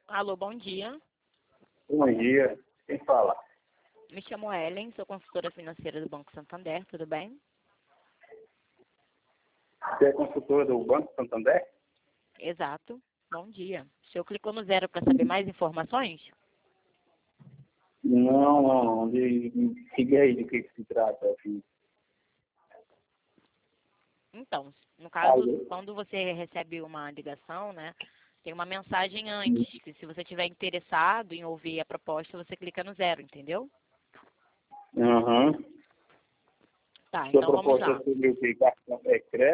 Alô, bom dia. Bom dia. Quem fala? Me chamo Ellen, sou consultora financeira do Banco Santander, tudo bem? Você é consultora do Banco Santander? Exato. Bom dia. O senhor clicou no 0 para saber mais informações? Não. Siga aí de que se trata. Assim. Então, no caso, Alô? quando você recebe uma ligação, né, tem uma mensagem antes, que se você estiver interessado em ouvir a proposta, você clica no 0, entendeu? Aham. Tá, Sua então vamos proposta lá. é sobre o que? Cartão é crédito?